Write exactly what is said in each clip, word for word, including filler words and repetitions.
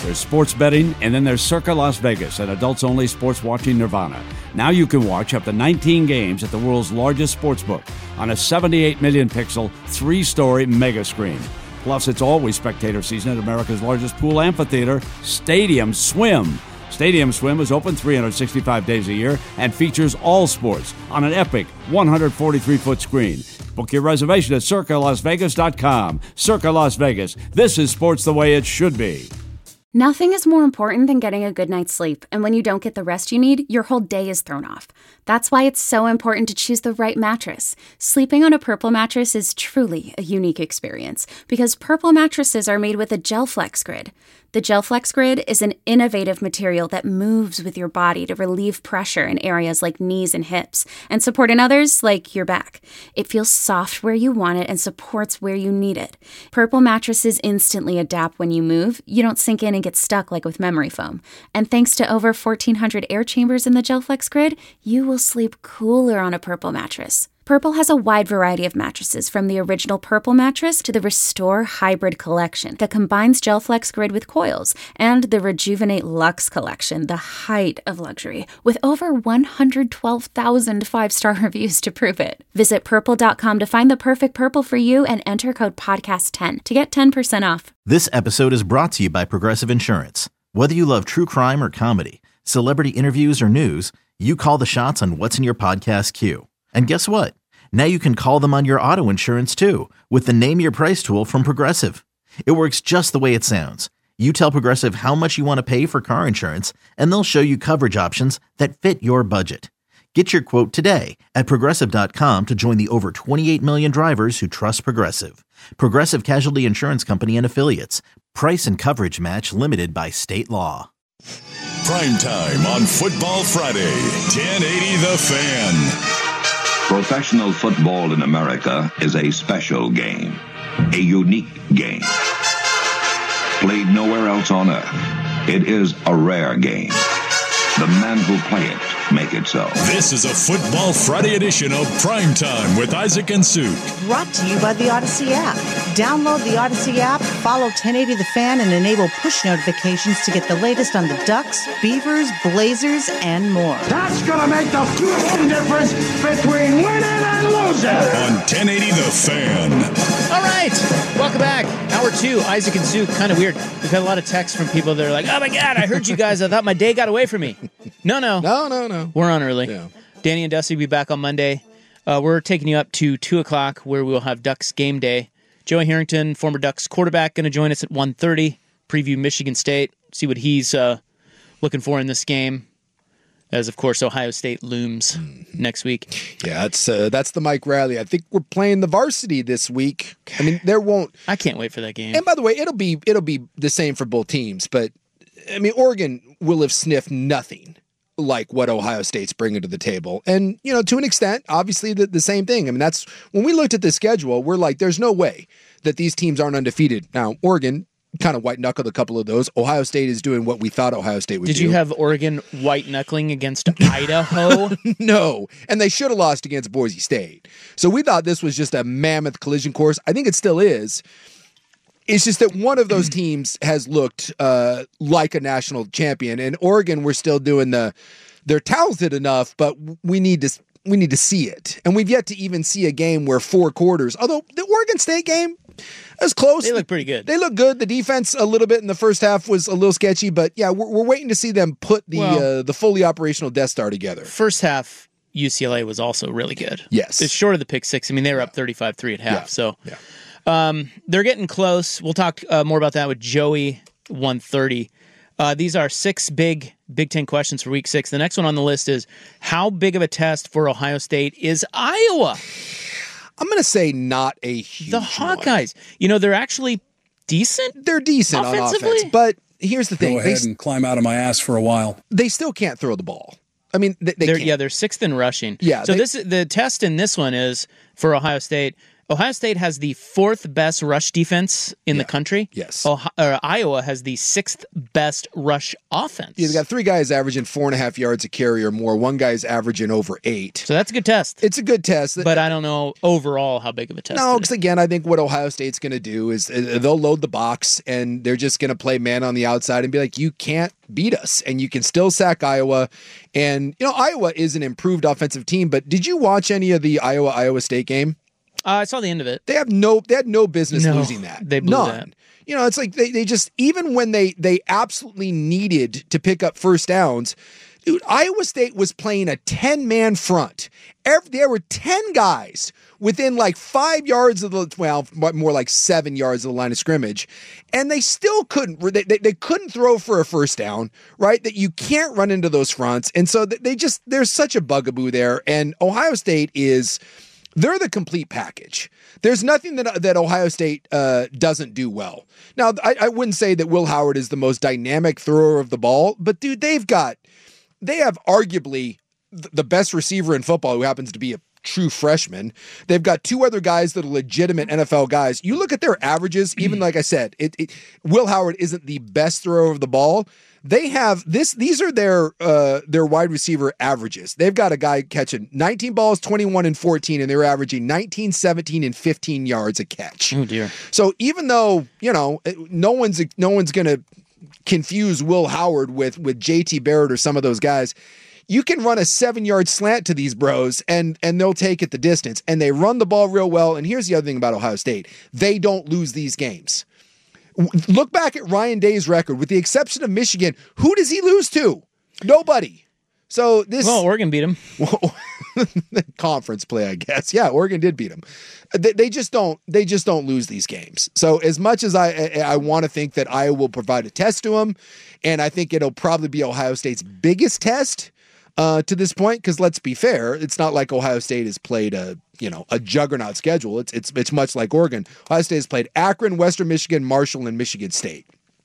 There's sports betting, and then there's Circa Las Vegas, an adults-only sports watching nirvana. Now you can watch up to nineteen games at the world's largest sportsbook on a seventy-eight million pixel, three-story mega screen. Plus, it's always spectator season at America's largest pool amphitheater, Stadium Swim. Stadium Swim is open three hundred sixty-five days a year and features all sports on an epic one hundred forty-three foot screen. Book your reservation at circa las vegas dot com. Circa Las Vegas. This is sports the way it should be. Nothing is more important than getting a good night's sleep, and when you don't get the rest you need, your whole day is thrown off. That's why it's so important to choose the right mattress. Sleeping on a Purple mattress is truly a unique experience, because Purple mattresses are made with a GelFlex Grid. The GelFlex Grid is an innovative material that moves with your body to relieve pressure in areas like knees and hips, and support in others like your back. It feels soft where you want it and supports where you need it. Purple mattresses instantly adapt when you move. You don't sink in and get stuck like with memory foam. And thanks to over fourteen hundred air chambers in the GelFlex Grid, you will sleep cooler on a Purple mattress. Purple has a wide variety of mattresses, from the original Purple mattress to the Restore Hybrid collection that combines GelFlex Grid with coils, and the Rejuvenate Luxe collection, the height of luxury, with over one hundred twelve thousand five-star reviews to prove it. Visit purple dot com to find the perfect Purple for you and enter code podcast ten to get ten percent off. This episode is brought to you by Progressive Insurance. Whether you love true crime or comedy, celebrity interviews or news, you call the shots on what's in your podcast queue. And guess what? Now you can call them on your auto insurance too with the Name Your Price tool from Progressive. It works just the way it sounds. You tell Progressive how much you want to pay for car insurance, and they'll show you coverage options that fit your budget. Get your quote today at progressive dot com to join the over twenty-eight million drivers who trust Progressive. Progressive Casualty Insurance Company and Affiliates. Price and coverage match limited by state law. Prime time on Football Friday. ten eighty The Fan. Professional football in America is a special game, a unique game. Played nowhere else on earth, it is a rare game. The men who play it make it so. This is a Football Friday edition of Prime Time with Isaac and Sue. Brought to you by the Odyssey app. Download the Odyssey app, follow ten eighty The Fan, and enable push notifications to get the latest on the Ducks, Beavers, Blazers, and more. That's going to make the fucking difference between winning and losing. On ten eighty The Fan. All right, welcome back. Hour two, Isaac and Sue. Kind of weird. We've had a lot of texts from people that are like, oh my God, I heard you guys. I thought my day got away from me. No, no. No, no, no. We're on early. Yeah. Danny and Dusty will be back on Monday. Uh, we're taking you up to two o'clock where we'll have Ducks game day. Joey Harrington, former Ducks quarterback, going to join us at one thirty. Preview Michigan State. See what he's uh, looking for in this game. As, of course, Ohio State looms mm-hmm. next week. Yeah, that's uh, that's the Mike Riley. I think we're playing the varsity this week. I mean, there won't... I can't wait for that game. And by the way, it'll be it'll be the same for both teams. But, I mean, Oregon will have sniffed nothing like what Ohio State's bringing to the table. And, you know, to an extent, obviously the, the same thing. I mean, that's when we looked at the schedule, we're like, there's no way that these teams aren't undefeated. Now, Oregon kind of white-knuckled a couple of those. Ohio State is doing what we thought Ohio State would Did do. Did you have Oregon white-knuckling against Idaho? No, and they should have lost against Boise State. So we thought this was just a mammoth collision course. I think it still is. It's just that one of those teams has looked uh, like a national champion, and Oregon, we're still doing the, they're talented enough, but we need to we need to see it. And we've yet to even see a game where four quarters, although the Oregon State game is close. They look pretty good. They look good. The defense a little bit in the first half was a little sketchy, but yeah, we're, we're waiting to see them put the well, uh, the fully operational Death Star together. First half, U C L A was also really good. Yes. It's short of the pick six. I mean, they were yeah. up thirty-five three at half, yeah. so... Yeah. Um, they're getting close. We'll talk uh, more about that with Joey one thirty. Uh, these are six big Big Ten questions for week six. The next one on the list is, how big of a test for Ohio State is Iowa? I'm going to say not a huge The Hawkeyes. One. You know, they're actually decent. They're decent on offense. But here's the thing. Go ahead they, and climb out of my ass for a while. They still can't throw the ball. I mean, they, they they're, can't. Yeah, they're sixth in rushing. Yeah. So they, this the test in this one is, for Ohio State, Ohio State has the fourth best rush defense in Yeah. the country. Yes. Ohio, or Iowa has the sixth best rush offense. Yeah, they got three guys averaging four and a half yards a carry or more. One guy's averaging over eight. So that's a good test. It's a good test. But I don't know overall how big of a test No, it because is. again, I think what Ohio State's going to do is uh, they'll load the box and they're just going to play man on the outside and be like, you can't beat us, and you can still sack Iowa. And, you know, Iowa is an improved offensive team, but did you watch any of the Iowa-Iowa State game? Uh, I saw the end of it. They have no, they had no business No, losing that. they blew None. that. You know, it's like they, they just, even when they, they absolutely needed to pick up first downs, dude, Iowa State was playing a ten-man front. Every, there were ten guys within like five yards of the, well, more like seven yards of the line of scrimmage, and they still couldn't, they, they, they couldn't throw for a first down, right? That you can't run into those fronts. And so they just, there's such a bugaboo there. And Ohio State is, they're the complete package. There's nothing that that Ohio State uh, doesn't do well. Now, I, I wouldn't say that Will Howard is the most dynamic thrower of the ball, but dude, they've got, they have arguably the best receiver in football who happens to be a true freshman. They've got two other guys that are legitimate N F L guys. You look at their averages, even like I said, it, it Will Howard isn't the best thrower of the ball. They have this, these are their uh, their wide receiver averages. They've got a guy catching nineteen balls, twenty-one and fourteen, and they're averaging nineteen, seventeen, and fifteen yards a catch. Oh dear. So even though, you know, no one's no one's gonna confuse Will Howard with with J T Barrett or some of those guys, you can run a seven-yard slant to these bros and and they'll take it the distance. And they run the ball real well. And here's the other thing about Ohio State. They don't lose these games. Look back at Ryan Day's record. With the exception of Michigan, who does he lose to? Nobody. So this Well, Oregon beat him. Well, conference play, I guess. Yeah, Oregon did beat them. They, they just don't. They just don't lose these games. So as much as I, I, I want to think that Iowa will provide a test to them, and I think it'll probably be Ohio State's biggest test uh, to this point. Because let's be fair, it's not like Ohio State has played a you know a juggernaut schedule. It's it's it's much like Oregon. Ohio State has played Akron, Western Michigan, Marshall, and Michigan State.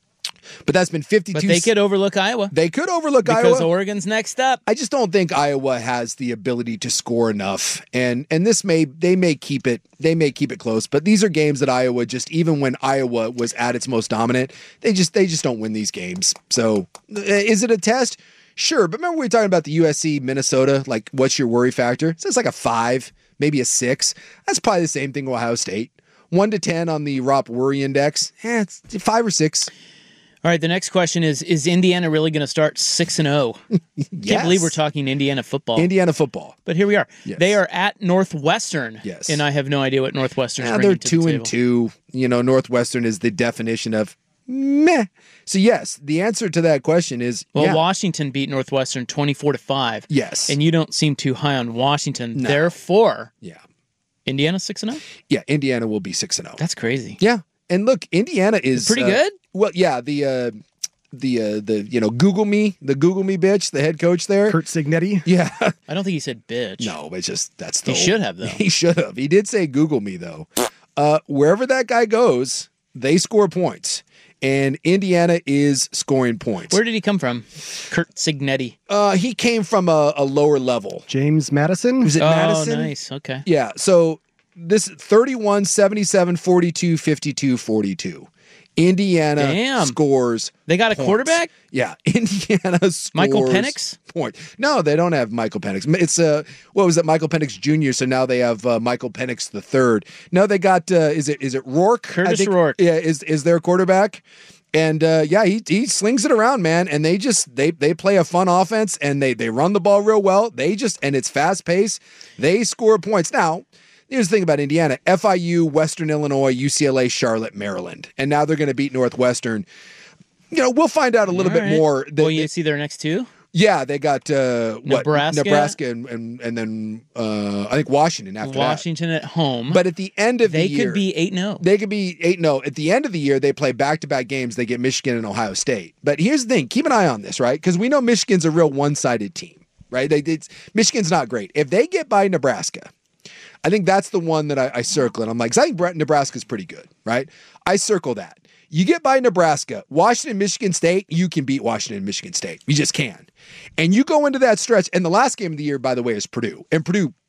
But that's been fifty-two. But they could overlook Iowa. They could overlook because Iowa. Because Oregon's next up. I just don't think Iowa has the ability to score enough. And and this may they may keep it they may keep it close, but these are games that Iowa just even when Iowa was at its most dominant, they just they just don't win these games. So is it a test? Sure, but remember we were talking about the U S C Minnesota, like what's your worry factor? So it's like a five, maybe a six. That's probably the same thing with Ohio State. One to ten on the R O P worry index. Eh, it's five or six. All right, the next question is, is Indiana really going to start six and oh? Yes. Can't believe we're talking Indiana football. Indiana football. But here we are. Yes. They are at Northwestern. Yes. And I have no idea what Northwestern's Yeah, bringing they're to two the and table. two. You know, Northwestern is the definition of meh. So yes, the answer to that question is Well, yeah. Washington beat Northwestern twenty-four to five. Yes. And you don't seem too high on Washington. No. Therefore, yeah. Indiana six and oh? Yeah, Indiana will be six and oh. That's crazy. Yeah. And look, Indiana is Pretty uh, good? Well, yeah, the uh the uh the you know, Google me, the Google me bitch, the head coach there. Kurt Cignetti. Yeah. I don't think he said bitch. No, it's just that's the He should have, though. He should have. He did say Google me though. Uh wherever that guy goes, they score points. And Indiana is scoring points. Where did he come from? Kurt Cignetti. Uh, he came from a, a lower level. James Madison. Was it oh, Madison? nice. Okay. Yeah. So this thirty-one, seventy-seven, forty-two, fifty-two, forty-two. Indiana Damn. scores. They got a points. quarterback? Yeah. Indiana scores. Michael Penix? Point. No, they don't have Michael Penix. It's uh, what was it? Michael Penix Junior So now they have uh, Michael Penix the third. No, they got. Uh, is it is it Rourke? Curtis I think, Rourke. Yeah. Is is their quarterback? And uh, yeah, he he slings it around, man. And they just they they play a fun offense and they they run the ball real well. They just and it's fast paced. They score points. Now, here's the thing about Indiana: F I U, Western Illinois, U C L A, Charlotte, Maryland, and now they're going to beat Northwestern. You know, we'll find out a little All bit right. more. Well, you see their next two? Yeah, they got uh, what, Nebraska? Nebraska, and and, and then uh, I think Washington after Washington at home. that. But at the end of they the year, could be eight and oh. They could be eight and oh. At the end of the year, they play back-to-back games. They get Michigan and Ohio State. But here's the thing. Keep an eye on this, right? Because we know Michigan's a real one-sided team, right? They, it's, Michigan's not great. If they get by Nebraska, I think that's the one that I, I circle. And I'm like, 'cause I think Nebraska's pretty good, right? I circle that. You get by Nebraska, Washington, Michigan State, you can beat Washington and Michigan State. You just can. And you go into that stretch, and the last game of the year, by the way, is Purdue. And Purdue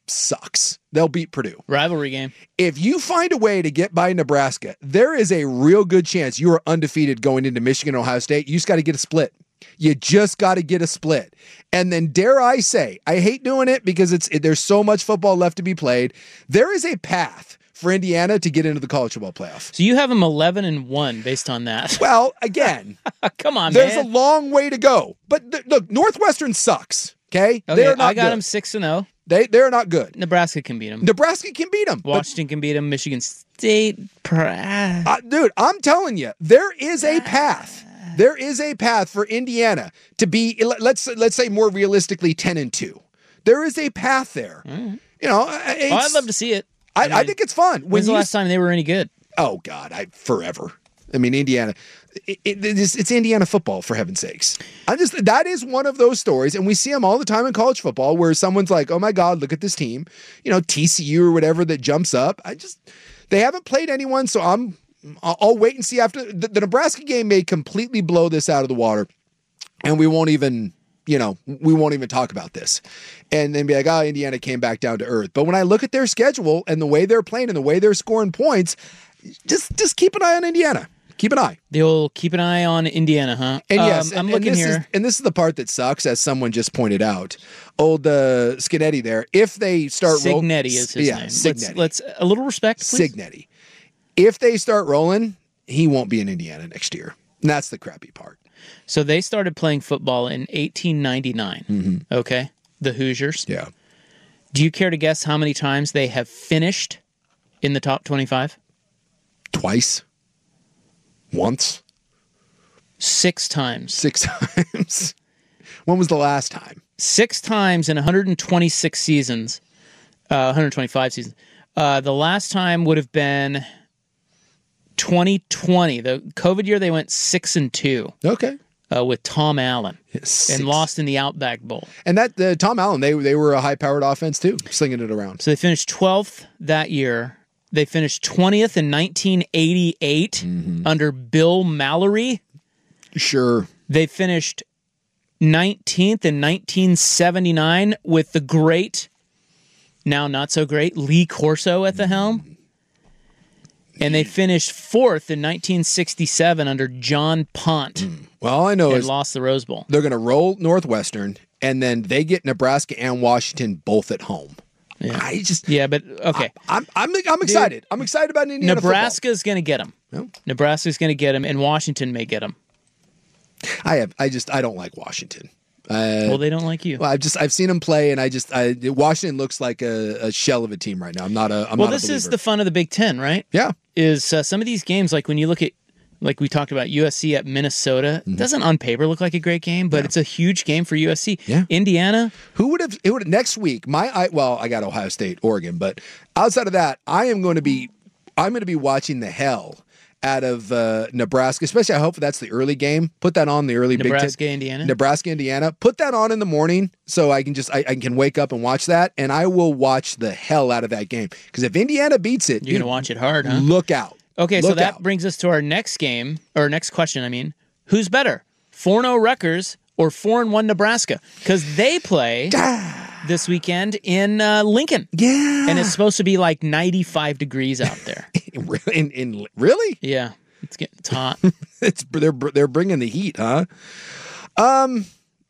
sucks. They'll beat Purdue. Rivalry game. If you find a way to get by Nebraska, there is a real good chance you are undefeated going into Michigan and Ohio State. You just got to get a split. You just got to get a split. And then dare I say, I hate doing it because it's it, there's so much football left to be played. There is a path for Indiana to get into the college football playoff. So you have them eleven and one based on that. Well, again, come on, there's man. a long way to go. But th- look, Northwestern sucks. Okay, okay they're not I got good. them six and zero. They they're not good. Nebraska can beat them. Nebraska can beat them. Washington can beat them. Michigan State, uh, dude, I'm telling you, there is a path. There is a path for Indiana to be, let's let's say more realistically, ten and two. There is a path there. Mm. You know, oh, I'd love to see it. I, I, mean, I think it's fun. When's when the last time they were any good? Oh God, I forever. I mean, Indiana. It, it, it's, it's Indiana football, for heaven's sakes. I just that is one of those stories, and we see them all the time in college football, where someone's like, "Oh my God, look at this team," you know, T C U or whatever that jumps up. I just they haven't played anyone, so I'm I'll, I'll wait and see after the, the Nebraska game may completely blow this out of the water, and we won't even you know we won't even talk about this, and then be like, "Oh, Indiana came back down to earth." But when I look at their schedule and the way they're playing and the way they're scoring points, just just keep an eye on Indiana. Keep an eye. They'll keep an eye on Indiana, huh? And yes, um, I'm and, looking and this here. Is, and this is the part that sucks, as someone just pointed out. Old uh, Scinetti there. If they start rolling, Signetti is his yeah, name. Signetti. Let's, let's a little respect, please. Signetti. If they start rolling, he won't be in Indiana next year. And that's the crappy part. So they started playing football in eighteen ninety-nine. Mm-hmm. Okay, the Hoosiers. Yeah. Do you care to guess how many times they have finished in the top twenty-five? Twice. Once. Six times. Six times. When was the last time? Six times in one hundred twenty-six seasons, uh, one hundred twenty-five seasons. Uh, the last time would have been twenty twenty. The COVID year, they went six and two. Okay. Uh, with Tom Allen Six. and lost in the Outback Bowl. And that uh, Tom Allen, they they were a high-powered offense too, slinging it around. So they finished twelfth that year. They finished twentieth in nineteen eighty-eight mm-hmm. under Bill Mallory. Sure. They finished nineteenth in nineteen seventy-nine with the great, now not so great, Lee Corso at the helm. And they finished fourth in nineteen sixty-seven under John Pont. Mm. Well, all I know and is lost the Rose Bowl. They're going to roll Northwestern, and then they get Nebraska and Washington both at home. Yeah, I just yeah, but okay. I, I'm I'm I'm excited. Dude, I'm excited about Indiana. Nebraska's going to get them. No? Nebraska's going to get them, and Washington may get them. I have. I just. I don't like Washington. Uh, well, they don't like you. Well, I've just. I've seen them play, and I just. I, Washington looks like a, a shell of a team right now. I'm not a. I'm well, not this a believer. is the fun of the Big Ten, right? Yeah. Is uh, some of these games like when you look at, like we talked about U S C at Minnesota, mm-hmm. doesn't on paper look like a great game, but yeah. it's a huge game for U S C. Yeah. Indiana. Who would have? It would next week. My. I, well, I got Ohio State, Oregon, but outside of that, I am going to be. I'm going to be watching the hell out of uh, Nebraska, especially I hope that's the early game. Put that on the early Nebraska, Big Ten, Indiana. Nebraska, Indiana. Put that on in the morning so I can just I, I can wake up and watch that, and I will watch the hell out of that game because if Indiana beats it, you're going to watch it hard, huh? Look out. Okay, look so that out. brings us to our next game or next question. I mean, who's better, four and oh Rutgers or four and one Nebraska? Because they play this weekend in uh, Lincoln. Yeah, and it's supposed to be like ninety-five degrees out there. in, in really? Yeah, it's getting it's hot. it's they're they're bringing the heat, huh? Um,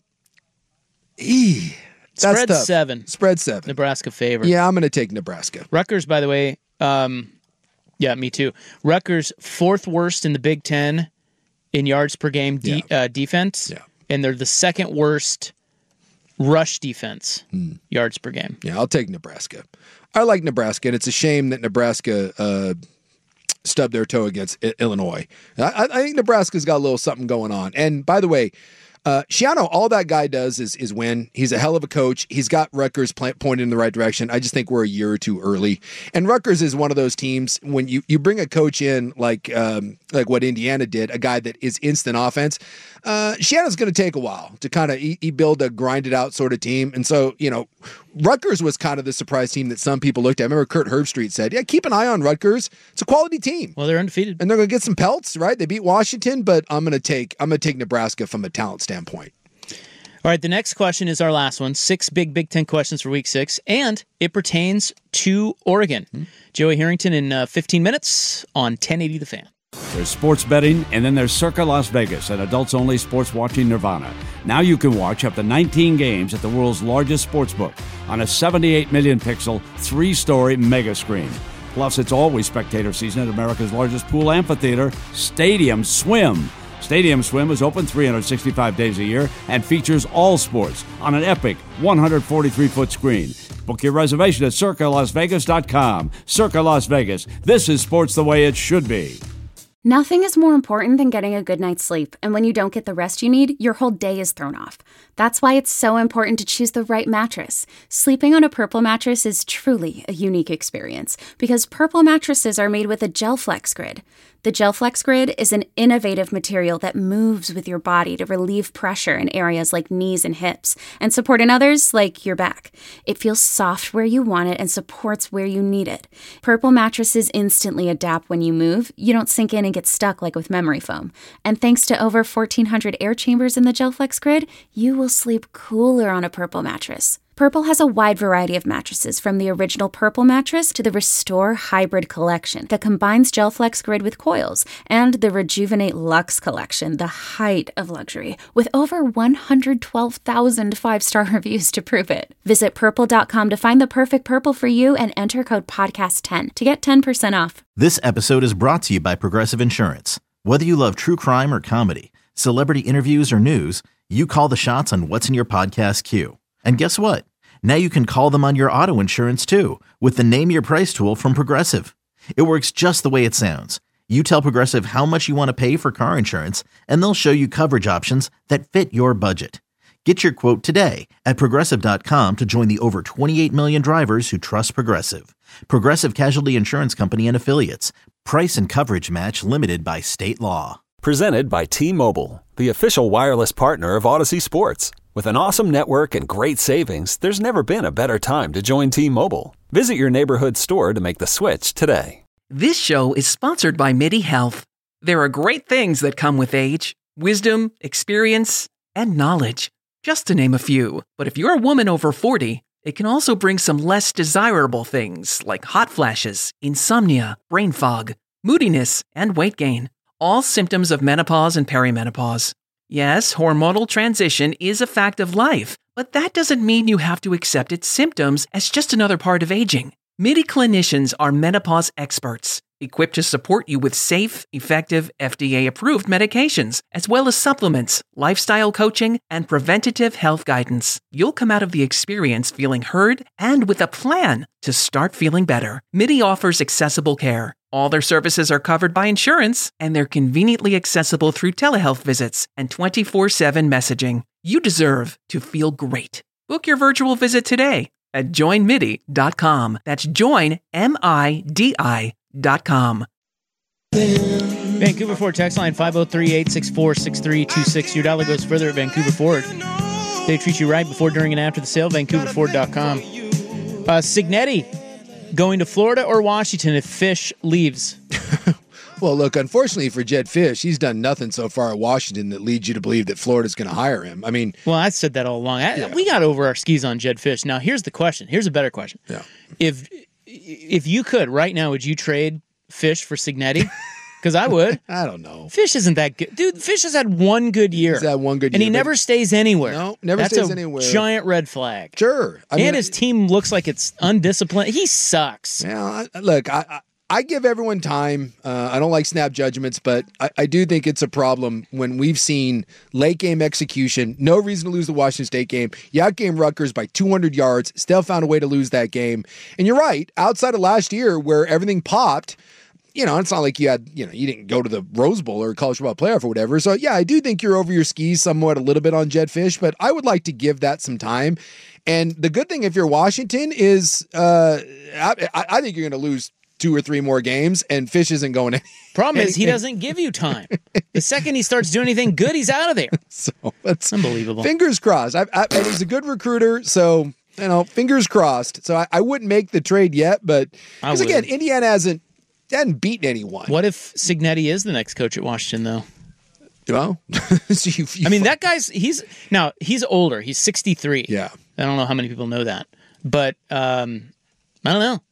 ee, that's spread tough. seven. Spread seven. Nebraska favorite. Yeah, I'm going to take Nebraska. Rutgers, by the way. Um, yeah, me too. Rutgers fourth worst in the Big Ten in yards per game de- yeah. uh, defense. Yeah, and they're the second worst rush defense hmm. yards per game. Yeah, I'll take Nebraska. I like Nebraska, and it's a shame that Nebraska uh, stubbed their toe against I- Illinois. I-, I think Nebraska's got a little something going on. And by the way, uh, Shiano, all that guy does is is win. He's a hell of a coach. He's got Rutgers pl- pointed in the right direction. I just think we're a year or two early. And Rutgers is one of those teams when you, you bring a coach in like um, like what Indiana did, a guy that is instant offense. Uh, Shiano's going to take a while to kind of he, he build a grinded out sort of team. And so, you know, Rutgers was kind of the surprise team that some people looked at. I remember Kurt Herbstreit said, yeah, keep an eye on Rutgers. It's a quality team. Well, they're undefeated. And they're going to get some pelts, right? They beat Washington, but I'm going to take I'm going to take Nebraska from a talent standpoint. All right, the next question is our last one. Six big Big Ten questions for week six, and it pertains to Oregon. Mm-hmm. Joey Harrington in uh, fifteen minutes on ten eighty The Fan. There's sports betting, and then there's Circa Las Vegas, an adults-only sports watching nirvana. Now you can watch up to nineteen games at the world's largest sportsbook on a seventy-eight million pixel, three-story mega screen. Plus, it's always spectator season at America's largest pool amphitheater, Stadium Swim. Stadium Swim is open three hundred sixty-five days a year and features all sports on an epic one hundred forty-three foot screen. Book your reservation at circa las vegas dot com. Circa Las Vegas. This is sports the way it should be. Nothing is more important than getting a good night's sleep, and when you don't get the rest you need, your whole day is thrown off. That's why it's so important to choose the right mattress. Sleeping on a Purple mattress is truly a unique experience, because Purple mattresses are made with a GelFlex Grid. The GelFlex Grid is an innovative material that moves with your body to relieve pressure in areas like knees and hips, and support in others like your back. It feels soft where you want it and supports where you need it. Purple mattresses instantly adapt when you move. You don't sink in and get stuck like with memory foam. And thanks to over fourteen hundred air chambers in the GelFlex Grid, you will sleep cooler on a Purple mattress. Purple has a wide variety of mattresses, from the original Purple mattress to the Restore Hybrid collection that combines GelFlex Grid with coils, and the Rejuvenate Luxe collection, the height of luxury, with over one hundred twelve thousand five-star reviews to prove it. Visit purple dot com to find the perfect Purple for you and enter code podcast ten to get ten percent off. This episode is brought to you by Progressive Insurance. Whether you love true crime or comedy, celebrity interviews or news, you call the shots on what's in your podcast queue. And guess what? Now you can call them on your auto insurance too with the Name Your Price tool from Progressive. It works just the way it sounds. You tell Progressive how much you want to pay for car insurance, and they'll show you coverage options that fit your budget. Get your quote today at progressive dot com to join the over twenty-eight million drivers who trust Progressive. Progressive Casualty Insurance Company and Affiliates. Price and coverage match limited by state law. Presented by T-Mobile, the official wireless partner of Odyssey Sports. With an awesome network and great savings, there's never been a better time to join T-Mobile. Visit your neighborhood store to make the switch today. This show is sponsored by MIDI Health. There are great things that come with age: wisdom, experience, and knowledge, just to name a few. But if you're a woman over forty, it can also bring some less desirable things like hot flashes, insomnia, brain fog, moodiness, and weight gain. All symptoms of menopause and perimenopause. Yes, hormonal transition is a fact of life, but that doesn't mean you have to accept its symptoms as just another part of aging. MIDI clinicians are menopause experts, equipped to support you with safe, effective, F D A-approved medications, as well as supplements, lifestyle coaching, and preventative health guidance. You'll come out of the experience feeling heard and with a plan to start feeling better. MIDI offers accessible care. All their services are covered by insurance, and they're conveniently accessible through telehealth visits and twenty-four seven messaging. You deserve to feel great. Book your virtual visit today at join midi dot com. That's join, M I D I dot com. Vancouver Ford text line five oh three, eight six four, six three two six. Your dollar goes further at Vancouver Ford. They treat you right before, during, and after the sale. Vancouver Ford dot com. Uh, Cignetti going to Florida or Washington if Fish leaves? Well, look, unfortunately for Jedd Fisch, he's done nothing so far at Washington that leads you to believe that Florida's going to hire him. I mean, well, I said that all along. I, yeah. We got over our skis on Jedd Fisch. Now, here's the question. Here's a better question. Yeah. If if you could right now, would you trade Fish for Cignetti? Because I would. I don't know. Fish isn't that good. Dude, Fish has had one good year. He's had one good year. And he never stays anywhere. No, never That's stays a anywhere. Giant red flag. Sure. I and mean, his team looks like it's undisciplined. He sucks. Yeah, I, look, I, I I give everyone time. Uh, I don't like snap judgments, but I, I do think it's a problem when we've seen late game execution. No reason to lose the Washington State game. You outgame Rutgers by two hundred yards. Still found a way to lose that game. And you're right. Outside of last year where everything popped, you know, it's not like you had, you know, you didn't go to the Rose Bowl or college football playoff or whatever. So, yeah, I do think you're over your skis somewhat a little bit on Jedd Fisch, but I would like to give that some time. And the good thing if you're Washington is uh, I, I think you're going to lose two or three more games, and Fish isn't going to. Problem is, he doesn't give you time. The second he starts doing anything good, he's out of there. So that's unbelievable. Fingers crossed. I, I, and he's a good recruiter, so you know, fingers crossed. So I, I wouldn't make the trade yet, but because again, Indiana hasn't hadn't beaten anyone. What if Cignetti is the next coach at Washington, though? Well, so you, you I mean, that guy's he's now he's older. He's sixty-three. Yeah, I don't know how many people know that, but um, I don't know.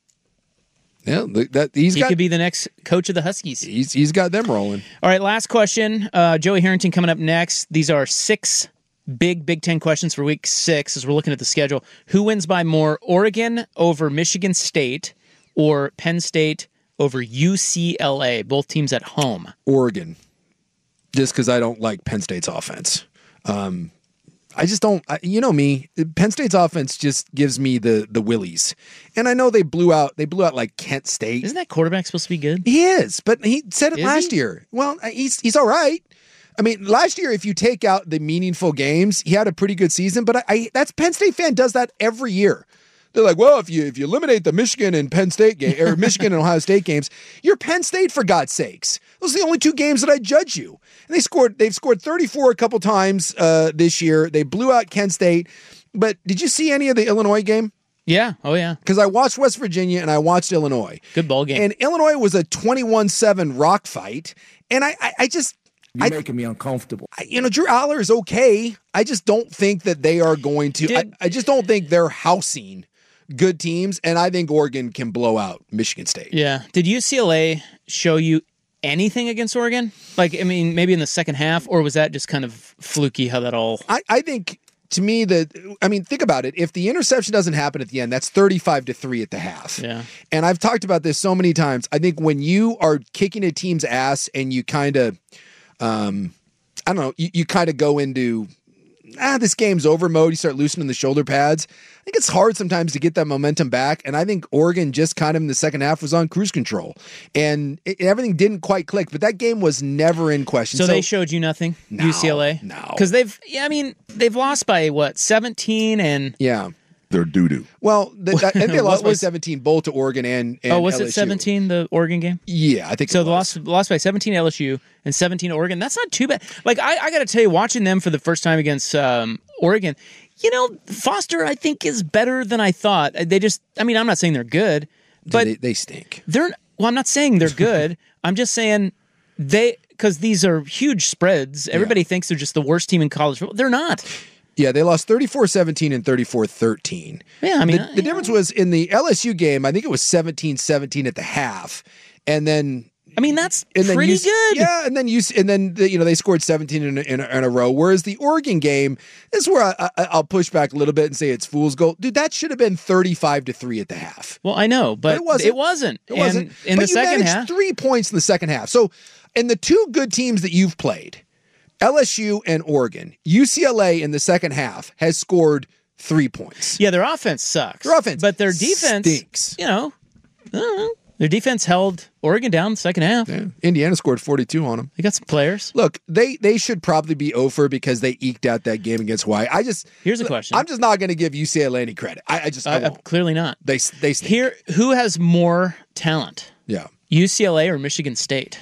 Yeah, that he's he got, could be the next coach of the Huskies. He's he's got them rolling. All right, last question. Uh, Joey Harrington coming up next. These are six big Big Ten questions for Week Six as we're looking at the schedule. Who wins by more, Oregon over Michigan State or Penn State over U C L A? Both teams at home. Oregon. Just because I don't like Penn State's offense. Um, I just don't, I, you know me, Penn State's offense just gives me the the willies. And I know they blew out, they blew out like Kent State. Isn't that quarterback supposed to be good? He is, but he said it Is last he? year. Well, he's he's all right. I mean, last year, if you take out the meaningful games, he had a pretty good season, but I, I that's Penn State fan does that every year. They're like, well, if you if you eliminate the Michigan and Penn State game or Michigan and Ohio State games, you're Penn State for God's sakes. Those are the only two games that I judge you. And they scored. They've scored thirty-four a couple times uh, this year. They blew out Kent State. But did you see any of the Illinois game? Yeah. Oh yeah. Because I watched West Virginia and I watched Illinois. Good ball game. And Illinois was a twenty-one seven rock fight. And I I, I just. You're I, making me uncomfortable. I, you know, Drew Aller is okay. I just don't think that they are going to. Did, I, I just don't think they're housing good teams, and I think Oregon can blow out Michigan State. Yeah. Did U C L A show you anything against Oregon? Like, I mean, maybe in the second half, or was that just kind of fluky how that all... I, I think, to me, that I mean, think about it. If the interception doesn't happen at the end, that's thirty-five to three at the half. Yeah. And I've talked about this so many times. I think when you are kicking a team's ass and you kind of, um, I don't know, you, you kind of go into... ah, this game's over mode, you start loosening the shoulder pads. I think it's hard sometimes to get that momentum back. And I think Oregon just kind of in the second half was on cruise control. And it, everything didn't quite click, but that game was never in question. So, so they showed you nothing, no, U C L A? No. Because they've, yeah, I mean, they've lost by what, seventeen and. Yeah. They're doo-doo. Well, the, I think they lost was, by seventeen both to Oregon and, and Oh, was L S U. it seventeen, the Oregon game? Yeah, I think so. it They lost, lost by seventeen to L S U and seventeen to Oregon. That's not too bad. Like, I, I got to tell you, watching them for the first time against um, Oregon, you know, Foster, I think, is better than I thought. They just, I mean, I'm not saying they're good, but they, they stink. They're, well, I'm not saying they're good. I'm just saying they, because these are huge spreads. Everybody yeah. thinks they're just the worst team in college football. They're not. Yeah, they lost thirty-four seventeen and thirty-four thirteen. Yeah, I mean, the, the difference was in the L S U game, I think it was seventeen seventeen at the half. And then I mean, that's and pretty you, good. Yeah, and then you and then the, you know they scored seventeen in a, in, a, in a row. Whereas the Oregon game, this is where I, I, I'll push back a little bit and say it's fool's gold. Dude, that should have been thirty-five to three at the half. Well, I know, but, but it wasn't. It wasn't. It wasn't. And in but the you second managed half, three points in the second half. So, in the two good teams that you've played, L S U and Oregon, U C L A in the second half has scored three points. Yeah, their offense sucks. Their offense, but their defense stinks. You know, I don't know. Their defense held Oregon down the second half. Yeah. Indiana scored forty-two on them. They got some players. Look, they they should probably be over because they eked out that game against Hawaii. I just here's a question. I'm just not going to give U C L A any credit. I, I just I uh, won't. Clearly not. They they stink. Here, who has more talent? Yeah, U C L A or Michigan State?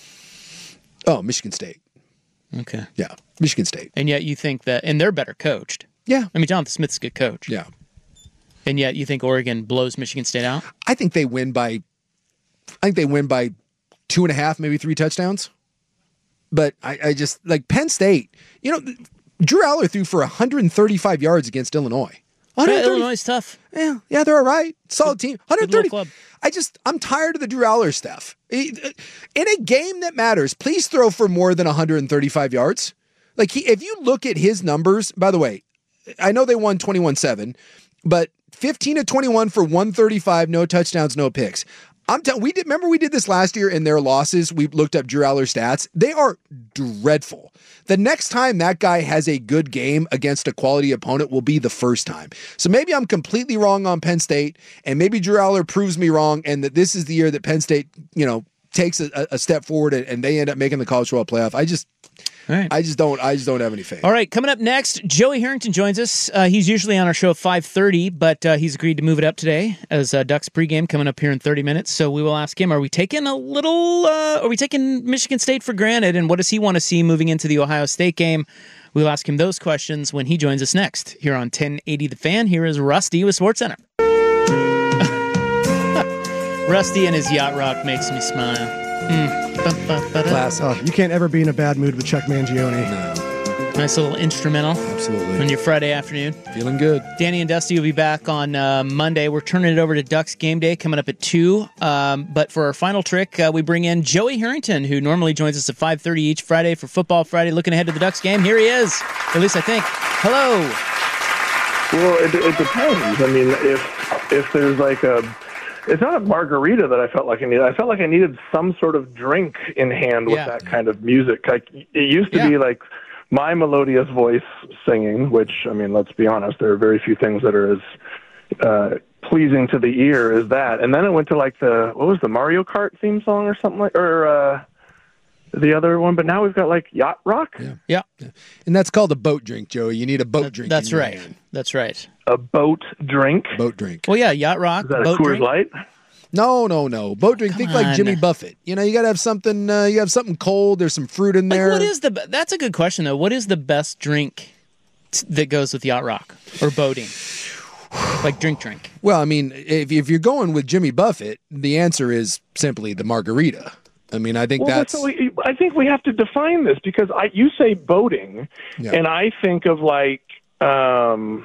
Oh, Michigan State. Okay. Yeah, Michigan State. And yet you think that, and they're better coached. Yeah. I mean, Jonathan Smith's a good coach. Yeah. And yet you think Oregon blows Michigan State out? I think they win by, I think they win by two and a half, maybe three touchdowns. But I, I just, like Penn State, you know, Drew Aller threw for one hundred thirty-five yards against Illinois. Yeah, Illinois is tough. Yeah, yeah, they're all right. Solid team. one hundred thirty. Club. I just, I'm tired of the Drew Aller stuff. In a game that matters, please throw for more than one hundred thirty-five yards. Like, he, if you look at his numbers, by the way, I know they won twenty-one seven, but fifteen to twenty-one for one thirty-five, no touchdowns, no picks. I'm telling we did remember we did this last year in their losses. We looked up Drew Aller stats. They are dreadful. The next time that guy has a good game against a quality opponent will be the first time. So maybe I'm completely wrong on Penn State, and maybe Drew Aller proves me wrong, and that this is the year that Penn State, you know, takes a, a step forward and, and they end up making the college football playoff. I just All right. I just don't I just don't have any faith. All right, coming up next, Joey Harrington joins us. Uh, he's usually on our show at five thirty, but uh, he's agreed to move it up today as uh, Ducks pregame coming up here in thirty minutes. So we will ask him, are we taking a little, uh, are we taking Michigan State for granted, and what does he want to see moving into the Ohio State game? We'll ask him those questions when he joins us next here on ten eighty The Fan. Here is Rusty with SportsCenter. Rusty and his yacht rock makes me smile. Mm. Classic. Oh, you can't ever be in a bad mood with Chuck Mangione. No. Nice little instrumental. Absolutely. On your Friday afternoon. Feeling good. Danny and Dusty will be back on uh, Monday. We're turning it over to Ducks Game Day coming up at two. Um, but for our final trick, uh, we bring in Joey Harrington, who normally joins us at five thirty each Friday for Football Friday, looking ahead to the Ducks game. Here he is. At least I think. Hello. Well, it, it depends. I mean, if if there's like a... It's not a margarita that I felt like I needed. I felt like I needed some sort of drink in hand with Yeah. that kind of music. Like, it used to Yeah. be like my melodious voice singing, which, I mean, let's be honest, there are very few things that are as uh, pleasing to the ear as that. And then it went to like the, what was the Mario Kart theme song or something like, or uh, the other one. But now we've got like yacht rock. Yeah. Yeah. And that's called a boat drink, Joey. You need a boat drink. That's in your right. hand. That's right. A boat drink. Boat drink. Well, yeah, yacht rock, Is that a boat Coors drink. Light? No, no, no. Boat drink. Think like on. Jimmy Buffett. You know, you got to have something. Uh, you have something cold. There's some fruit in Like, there. what is the? That's a good question though. What is the best drink t- that goes with yacht rock or boating? Like drink, drink. Well, I mean, if if you're going with Jimmy Buffett, the answer is simply the margarita. I mean, I think Well, that's. so we, I think we have to define this because I you say boating, Yeah. and I think of like um,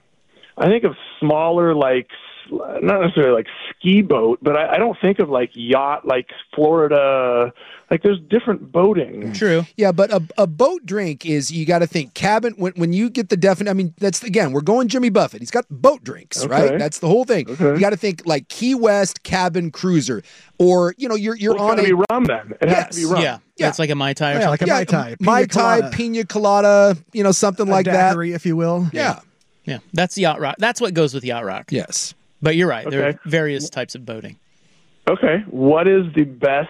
I think of smaller like s- not necessarily like ski boat, but I, I don't think of like yacht like Florida. Like there's different boating. True. Yeah, but a, a boat drink is you got to think cabin. When when you get the definite, I mean, that's again, we're going Jimmy Buffett. He's got boat drinks, Okay. right? That's the whole thing. Okay. You got to think like Key West cabin cruiser, or you know, you're you're Well, on it's a gotta be rum then. It has to be rum. Yeah. Yeah. It's like a Mai Tai or Yeah, something. like a Mai Tai. Mai Pina Tai, colada. pina colada, you know, something A like that. daiquiri, if you will. Yeah. Yeah. That's yacht rock. That's what goes with yacht rock. Yes. But you're right. There Okay. are various types of boating. Okay. What is the best?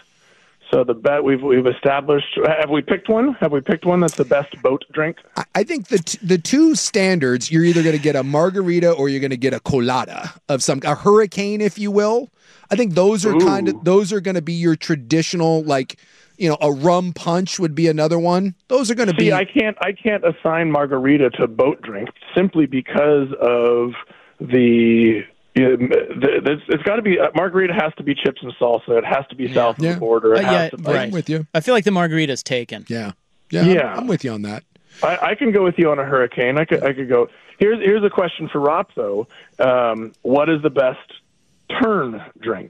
So the bet we've we've established. Have we picked one? Have we picked one that's the best boat drink? I, I think the t- the two standards, you're either going to get a margarita or you're going to get a colada of some a hurricane, if you will. I think those are kind of those are going to be your traditional, like, you know, a rum punch would be another one. Those are going to See, be. I can't I can't assign margarita to boat drink simply because of the. Yeah, the, the, it's got to be uh, margarita has to be chips and salsa. It has to be south Yeah. of the border. It Uh, has yeah, to be. right. I'm with you. I feel like the margarita's taken. Yeah. Yeah. I'm- Yeah. I'm, with you on that. I, I can go with you on a hurricane. I could I could go. Here's here's a question for Rob though. Um, what is the best turn drink?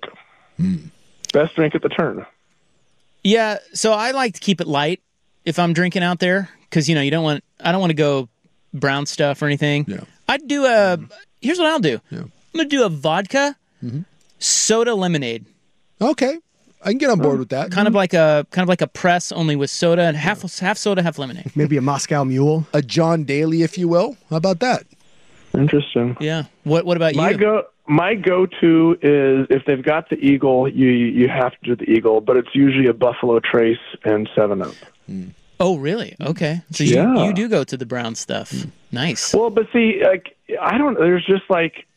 Best drink at the turn. Yeah, so I like to keep it light if I'm drinking out there because you know you don't want I don't want to go brown stuff or anything. Yeah. I'd do a. Here's what I'll do. Yeah. I'm gonna do a vodka soda lemonade. Okay. I can get on board with that. Kind of like a kind of like a press only with soda and half half soda, half lemonade. Maybe a Moscow Mule. A John Daly, if you will. How about that? Interesting. Yeah. What What about My you? go my go to is if they've got the Eagle, you you have to do the Eagle, but it's usually a Buffalo Trace and Seven Up. Oh, really? Okay. So you, Yeah. you do go to the brown stuff. Nice. Well, but see, like I don't. There's just like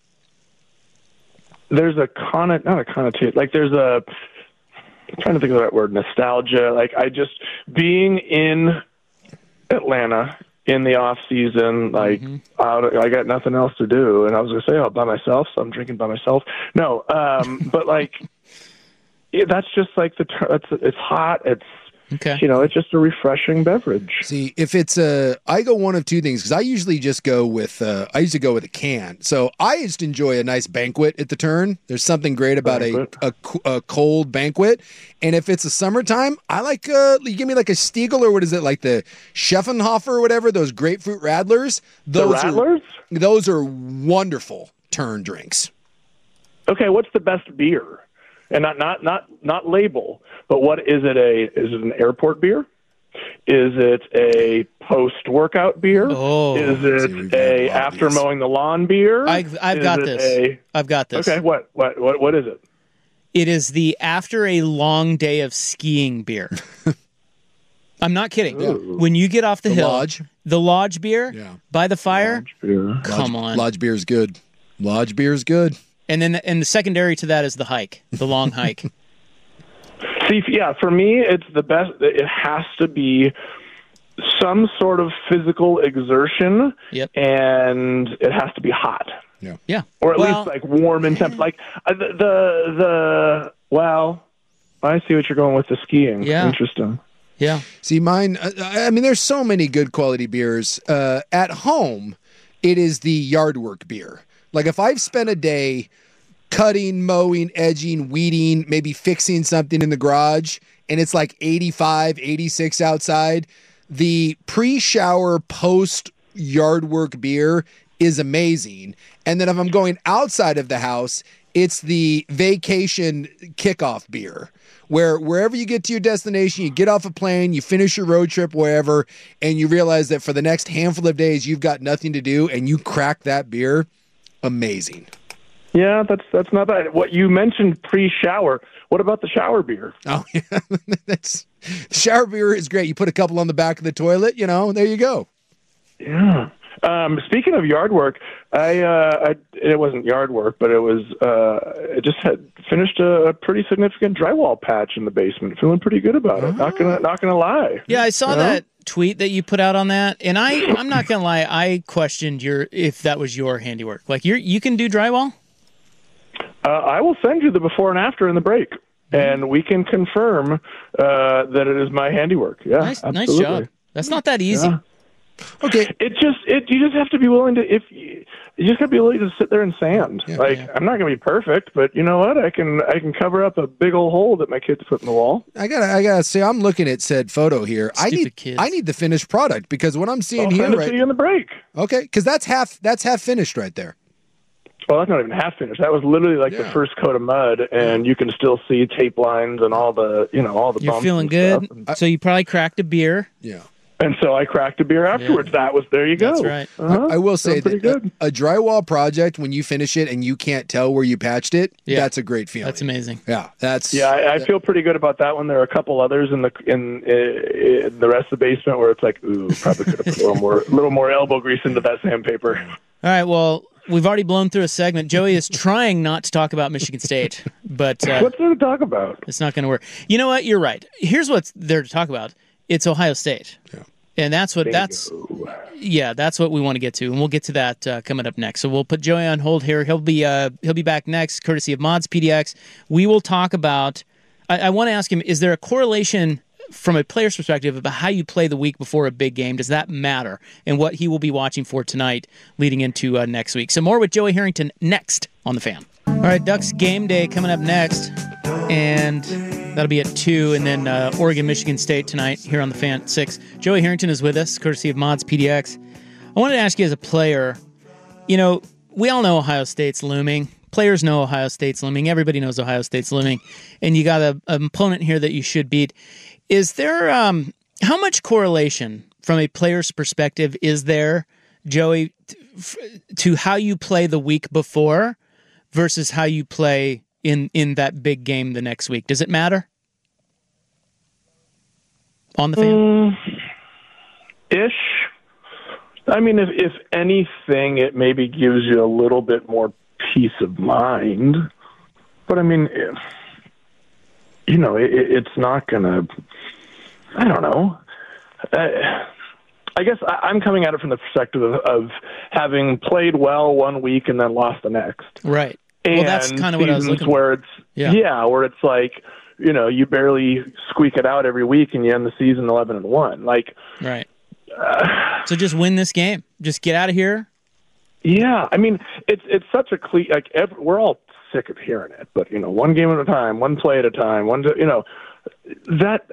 there's a con not a connotation. Like there's a. I'm trying to think of that word. Nostalgia. Like I just being in Atlanta in the off season. Like out, I got nothing else to do, and I was gonna say, oh, by myself. So I'm drinking by myself. No, um, but like yeah, that's just like the. ter- It's it's hot. It's. Okay. You know, it's just a refreshing beverage. See, if it's a, I go one of two things because I usually just go with, uh, I usually go with a can. So I just enjoy a nice banquet at the turn. There's something great about a, a co- a cold banquet, and if it's a summertime, I like, uh, you give me like a Stiegel or what is it, like the Scheffenhofer or whatever, those grapefruit Radlers. Those Radlers? Are, those are wonderful turn drinks. Okay, what's the best beer? And not not not not label, but what is it? A is it an airport beer? Is it a post workout beer? Oh, is it a after mowing the lawn beer? I've I've Is got it this. a- I've got this. Okay, what what what what is it? It is the after a long day of skiing beer. I'm not kidding. Ooh. When you get off the, The hill, Lodge? the lodge beer Yeah. by the fire, Beer. come Lodge, on. Lodge beer is good. Lodge beer is good. And then and the secondary to that is the hike, the long hike. See, yeah, for me, it's the best. It has to be some sort of physical exertion, Yep. and it has to be hot. Yeah. Yeah. Or at Well- least like warm and temp. Like uh, the, the the well, I see what you're going with the skiing. Yeah. Interesting. Yeah. See, mine, uh, I mean, there's so many good quality beers. Uh, at home, it is the yard work beer. Like if I've spent a day cutting, mowing, edging, weeding, maybe fixing something in the garage, and it's like eighty-five, eighty-six outside, the pre-shower, post-yard work beer is amazing. And then if I'm going outside of the house, it's the vacation kickoff beer, where wherever you get to your destination, you get off a plane, you finish your road trip wherever, and you realize that for the next handful of days, you've got nothing to do, and you crack that beer. Amazing. Yeah, that's that's not bad. What you mentioned pre-shower. What about the shower beer? Oh, yeah. That's shower beer is great. You put a couple on the back of the toilet, you know, there you go. Yeah. Um, speaking of yard work, I, uh, I it wasn't yard work, but it was uh, I just had finished a pretty significant drywall patch in the basement. Feeling pretty good about it. Not gonna not gonna lie. Yeah, I saw You know? that tweet that you put out on that, and I I'm not gonna lie, I questioned your if that was your handiwork. Like you you can do drywall. Uh, I will send you the before and after in the break, and we can confirm uh, that it is my handiwork. Yeah, Nice, absolutely. nice job. That's not that easy. Yeah. Okay, it just it you just have to be willing to if you, you just gotta be willing to sit there and sand. Yeah, like yeah. I'm not gonna be perfect, but you know what? I can I can cover up a big old hole that my kids put in the wall. I gotta, I gotta say, I'm looking at said photo here. I Stupid need, kids. I need the finished product because what I'm seeing I'll here, send it right? to you in the break. Okay, because that's half, that's half finished right there. Well, that's not even half finished. That was literally like Yeah. the first coat of mud, and you can still see tape lines and all the you know all the You're bumps feeling and good. stuff. And, So you probably cracked a beer. Yeah. and so I cracked a beer afterwards. That was there you go. That's right. Uh-huh. I, I will say Feeling that pretty good. a, a drywall project, when you finish it and you can't tell where you patched it, Yeah. that's a great feeling. That's amazing. Yeah, that's Yeah, I, I feel pretty good about that one. There are a couple others in the in, in the rest of the basement where it's like, ooh, probably could have put a little more, a little more elbow grease into that sandpaper. All right. Well, we've already blown through a segment. Joey is trying not to talk about Michigan State, but uh, What's there to talk about? it's not going to work. You know what? You're right. Here's what's there to talk about. It's Ohio State. Yeah. And that's what that's yeah, that's what we want to get to, and we'll get to that uh, coming up next. So we'll put Joey on hold here. He'll be uh, he'll be back next, courtesy of Mods P D X. We will talk about. I, I want to ask him: is there a correlation from a player's perspective about how you play the week before a big game? Does that matter? And what he will be watching for tonight, leading into uh, next week. So more with Joey Harrington next on the Fan. All right, Ducks game day coming up next, and that'll be at two, and then uh, Oregon, Michigan State tonight here on the Fan at six. Joey Harrington is with us, courtesy of Mods P D X. I wanted to ask you as a player, you know, we all know Ohio State's looming. Players know Ohio State's looming. Everybody knows Ohio State's looming, and you got a, an opponent here that you should beat. Is there um, how much correlation from a player's perspective is there, Joey, to how you play the week before versus how you play in, in that big game the next week? Does it matter? On the Fan? Mm, ish. I mean, if, if anything, it maybe gives you a little bit more peace of mind. But I mean, if, you know, it, it's not going to, I don't know. Uh, I guess I, I'm coming at it from the perspective of, of having played well one week and then lost the next. Right. And well, that's kind of what I was looking where for. it's Yeah. yeah, where it's like, you know, you barely squeak it out every week and you end the season eleven and one. Like, Right. Uh, so just win this game. Just get out of here. Yeah, I mean, it's it's such a cliche. Like every, we're all sick of hearing it, but you know, one game at a time, one play at a time, one. You know, that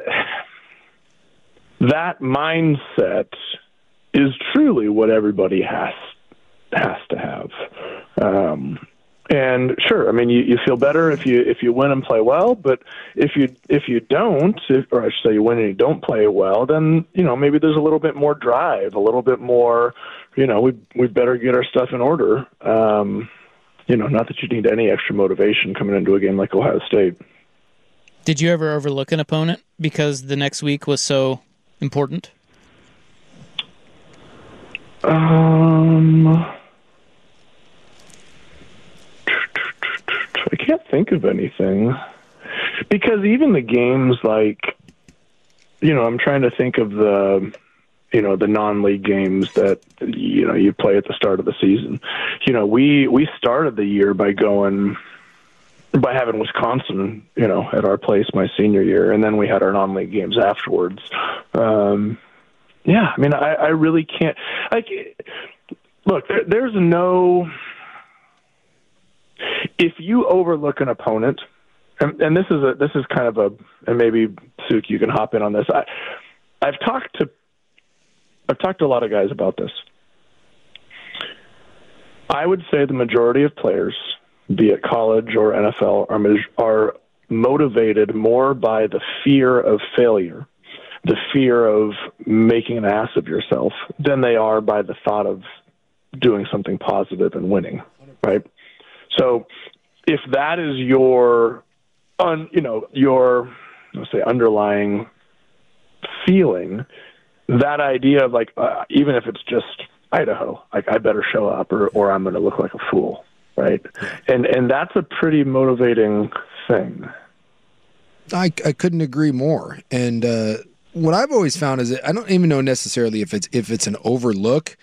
that mindset is truly what everybody has has to have. Um, and sure, I mean, you, you feel better if you if you win and play well, but if you if you don't, if, or I should say, you win and you don't play well, then you know maybe there's a little bit more drive, a little bit more. You know, we we better get our stuff in order. Um, you know, not that you need any extra motivation coming into a game like Ohio State. Did you ever overlook an opponent because the next week was so important? Um, I can't think of anything because even the games like, you know, I'm trying to think of the, you know, the non-league games that, you know, you play at the start of the season. You know, we, we started the year by going by having Wisconsin, you know, at our place my senior year, and then we had our non-league games afterwards. Um, yeah, I mean, I, I really can't. Like, look, there, there's no. If you overlook an opponent, and, and this is a this is kind of a, and maybe Suk, you can hop in on this. I, I've talked to, I've talked to a lot of guys about this. I would say the majority of players, be it college or N F L, are, are motivated more by the fear of failure, the fear of making an ass of yourself, than they are by the thought of doing something positive and winning, right? So if that is your, un, you know, your, let's say, underlying feeling, that idea of like, uh, even if it's just Idaho, like I better show up or, or I'm going to look like a fool, right? And and that's a pretty motivating thing. I, I couldn't agree more. And uh, what I've always found is that I don't even know necessarily if it's if it's an overlook.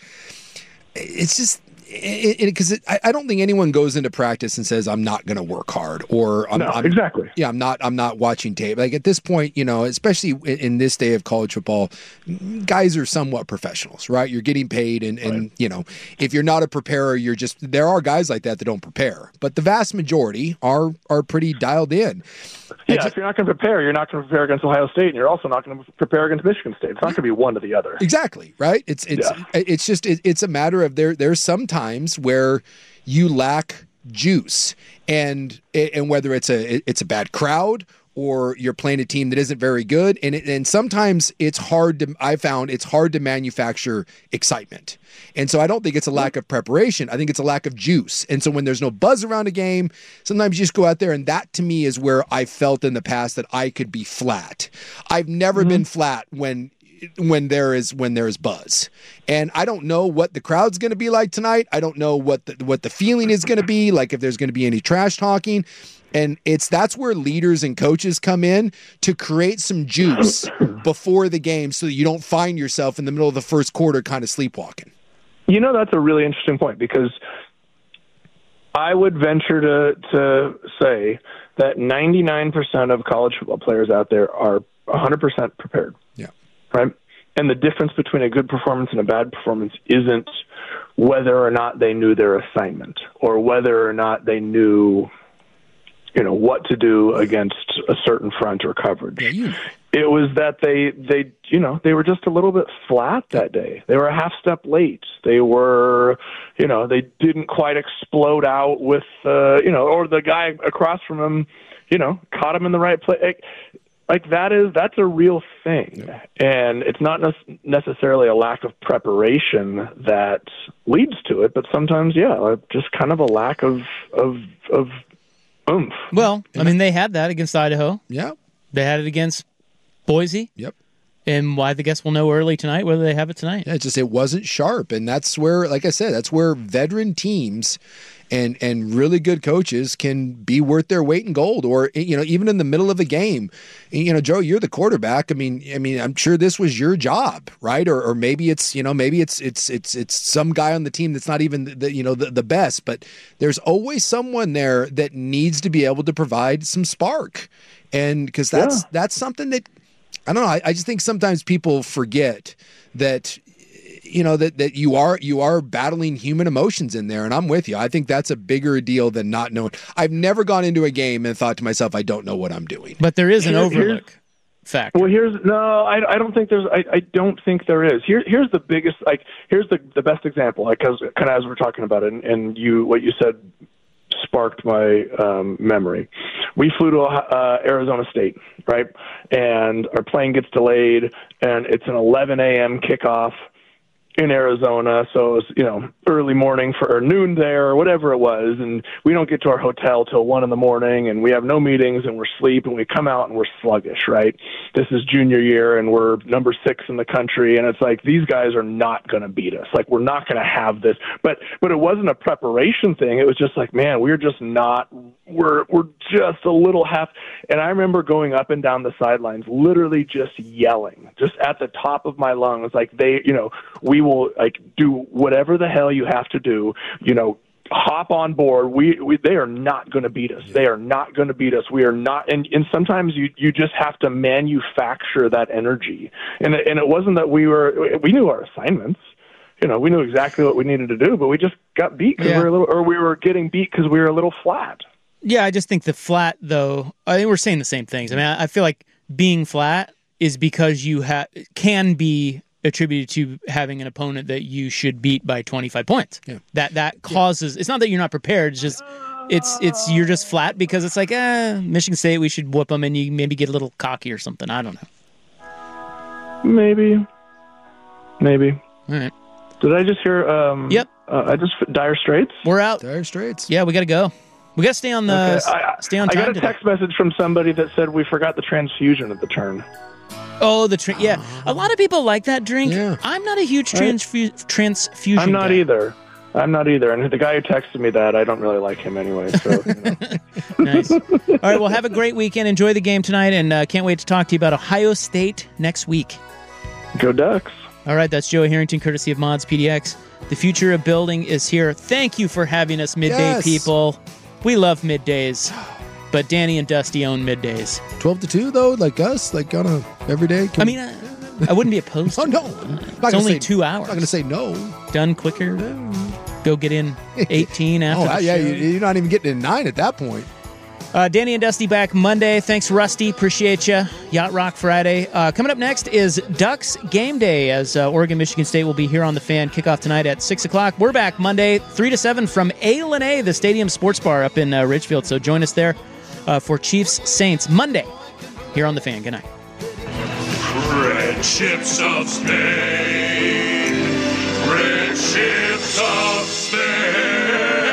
It's just because I, I don't think anyone goes into practice and says I'm not going to work hard or I'm, no, I'm exactly yeah I'm not I'm not watching tape. Like at this point, you know, especially in, in this day of college football, guys are somewhat professionals, right? You're getting paid, and and right. you know, if you're not a preparer, you're just there are guys like that that don't prepare, but the vast majority are are pretty dialed in. Yeah, just, if you're not going to prepare, you're not going to prepare against Ohio State, and you're also not going to prepare against Michigan State. It's not going to be one to the other. Exactly, right? It's it's yeah. it's just it, it's a matter of there. There's some times where you lack juice, and and whether it's a it's a bad crowd or you're playing a team that isn't very good, and it, and sometimes it's hard to. I found it's hard to manufacture excitement, and so I don't think it's a lack of preparation. I think it's a lack of juice, and so when there's no buzz around a game, sometimes you just go out there, and that to me is where I felt in the past that I could be flat. I've never mm-hmm. been flat when. when there is when there is buzz. And I don't know what the crowd's going to be like tonight. I don't know what the, what the feeling is going to be like, if there's going to be any trash talking. And it's that's where leaders and coaches come in to create some juice before the game so that you don't find yourself in the middle of the first quarter kind of sleepwalking. You know, that's a really interesting point, because I would venture to to say that ninety-nine percent of college football players out there are one hundred percent prepared. Yeah. Right? And the difference between a good performance and a bad performance isn't whether or not they knew their assignment or whether or not they knew, you know, what to do against a certain front or coverage. Yeah, you... It was that they, they, you know, they were just a little bit flat that day. They were a half step late. They were, you know, they didn't quite explode out with, uh, you know, or the guy across from them, you know, caught him in the right place. Like, Like that is that's a real thing, and it's not ne- necessarily a lack of preparation that leads to it, but sometimes, yeah, just kind of a lack of of of oomph. Well, I mean, they had that against Idaho. Yeah, they had it against Boise. Yep. And why the guests will know early tonight whether they have it tonight. Yeah, it's just it wasn't sharp, and that's where, like I said, that's where veteran teams and and really good coaches can be worth their weight in gold. Or you know, even in the middle of a game, you know, Joe, you're the quarterback. I mean, I mean, I'm sure this was your job, right? Or or maybe it's you know maybe it's it's it's it's some guy on the team that's not even the you know the, the best, but there's always someone there that needs to be able to provide some spark, and because that's yeah. that's something that. I don't know. I, I just think sometimes people forget that, you know, that, that you are you are battling human emotions in there, and I'm with you. I think that's a bigger deal than not knowing. I've never gone into a game and thought to myself, I don't know what I'm doing. But there is an Here, overlook factor. Well, here's no. I, I don't think there's. I, I don't think there is. Here here's the biggest. Like here's the the best example. Like because kind of as we're talking about it, and, and you what you said sparked my um, memory. We flew to uh, Arizona State, right? And our plane gets delayed, and it's an eleven a.m. kickoff in Arizona. So it was, you know, early morning for or noon there or whatever it was. And we don't get to our hotel till one in the morning, and we have no meetings, and we're asleep, and we come out and we're sluggish, right? This is junior year, and we're number six in the country. And it's like, these guys are not going to beat us. Like, we're not going to have this. But, but it wasn't a preparation thing. It was just like, man, we're just not, we're, we're just a little half. And I remember going up and down the sidelines, literally just yelling, just at the top of my lungs. Like they, you know, we will like do whatever the hell you have to do, you know, hop on board. We, we they are not going to beat us. They are not going to beat us. We are not. And, and sometimes you, you just have to manufacture that energy. And it, and it wasn't that we were, we knew our assignments. You know, we knew exactly what we needed to do, but we just got beat because Yeah. we were a little, or we were getting beat because we were a little flat. Yeah, I just think the flat, though, I think we're saying the same things. I mean, I, I feel like being flat is because you ha- can be attributed to having an opponent that you should beat by twenty-five points. Yeah. That that causes, it's not that you're not prepared, it's just, it's, it's you're just flat because it's like, eh, Michigan State, we should whoop them, and you maybe get a little cocky or something. I don't know. Maybe. Maybe. All right. Did I just hear? Um, Yep. Uh, I just Dire Straits. We're out. Dire Straits. Yeah, we got to go. We got to stay on the Okay. I, stay on I time got a today. text message from somebody that said we forgot the transfusion at the turn. Oh, the tra- yeah. A lot of people like that drink. Yeah. I'm not a huge Right. transfu- transfusion. I'm not guy. either. I'm not either. And the guy who texted me that, I don't really like him anyway. So, you know. Nice. All right. Well, have a great weekend. Enjoy the game tonight, and uh, can't wait to talk to you about Ohio State next week. Go Ducks. All right. That's Joey Harrington, courtesy of Mods P D X. The future of building is here. Thank you for having us, midday Yes. people. We love middays, but Danny and Dusty own middays. twelve to two, though, like us, like on a everyday. I mean, uh, I wouldn't be opposed to Oh, no. it. I'm not It's gonna only say- two I'm hours. not going to say no. Done quicker. Go get in eighteen after Oh, the yeah, show. you- you're not even getting in nine at that point. Uh, Danny and Dusty back Monday. Thanks, Rusty. Appreciate you. Yacht Rock Friday. Uh, coming up next is Ducks Game Day, as uh, Oregon Michigan State will be here on the Fan. Kickoff tonight at six o'clock. We're back Monday, three to seven from A L N A, the Stadium Sports Bar up in uh, Ridgefield. So join us there uh, for Chiefs Saints Monday here on the Fan. Good night. Red ships of Spain, red ships of Spain.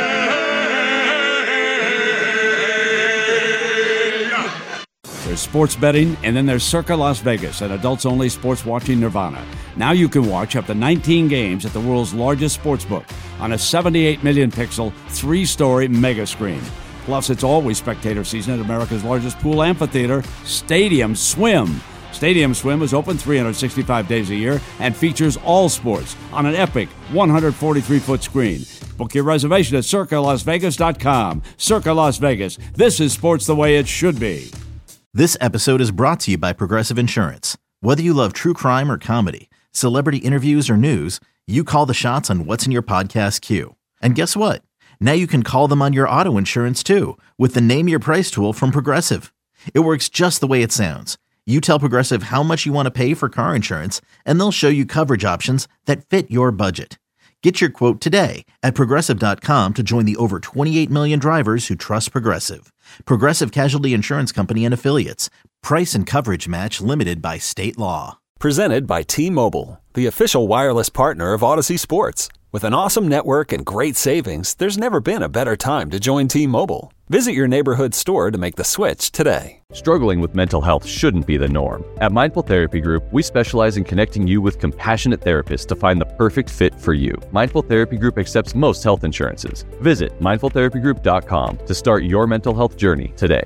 There's sports betting, and then there's Circa Las Vegas, an adults-only sports watching nirvana. Now you can watch up to nineteen games at the world's largest sports book on a seventy-eight million pixel, three-story mega screen. Plus, it's always spectator season at America's largest pool amphitheater, Stadium Swim. Stadium Swim is open three hundred sixty-five days a year and features all sports on an epic one hundred forty-three foot screen. Book your reservation at circa las vegas dot com. Circa Las Vegas. This is sports the way it should be. This episode is brought to you by Progressive Insurance. Whether you love true crime or comedy, celebrity interviews or news, you call the shots on what's in your podcast queue. And guess what? Now you can call them on your auto insurance too with the Name Your Price tool from Progressive. It works just the way it sounds. You tell Progressive how much you want to pay for car insurance, and they'll show you coverage options that fit your budget. Get your quote today at progressive dot com to join the over twenty-eight million drivers who trust Progressive. Progressive Casualty Insurance Company and Affiliates. Price and coverage match limited by state law. Presented by T-Mobile, the official wireless partner of Odyssey Sports. With an awesome network and great savings, there's never been a better time to join T-Mobile. Visit your neighborhood store to make the switch today. Struggling with mental health shouldn't be the norm. At Mindful Therapy Group, we specialize in connecting you with compassionate therapists to find the perfect fit for you. Mindful Therapy Group accepts most health insurances. Visit mindful therapy group dot com to start your mental health journey today.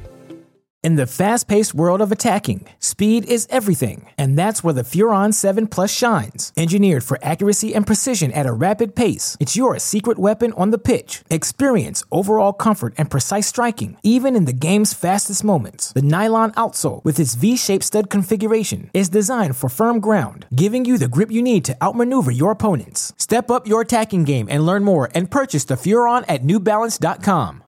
In the fast-paced world of attacking, speed is everything, and that's where the Furon seven Plus shines. Engineered for accuracy and precision at a rapid pace, it's your secret weapon on the pitch. Experience overall comfort and precise striking, even in the game's fastest moments. The nylon outsole, with its V-shaped stud configuration, is designed for firm ground, giving you the grip you need to outmaneuver your opponents. Step up your attacking game and learn more and purchase the Furon at new balance dot com.